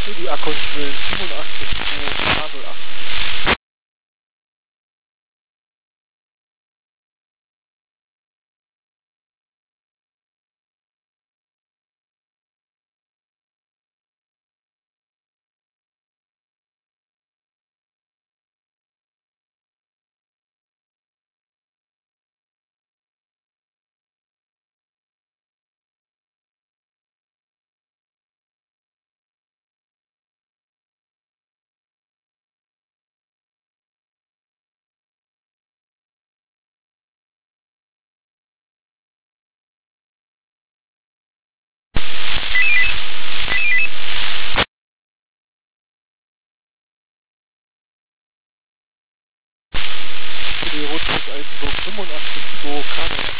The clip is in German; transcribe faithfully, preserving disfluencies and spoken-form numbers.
Für die Akkonschwillen fünfundachtzig zwei K null acht. Für die Rotfuß Eisenburg fünfundachtzig zwei K null acht.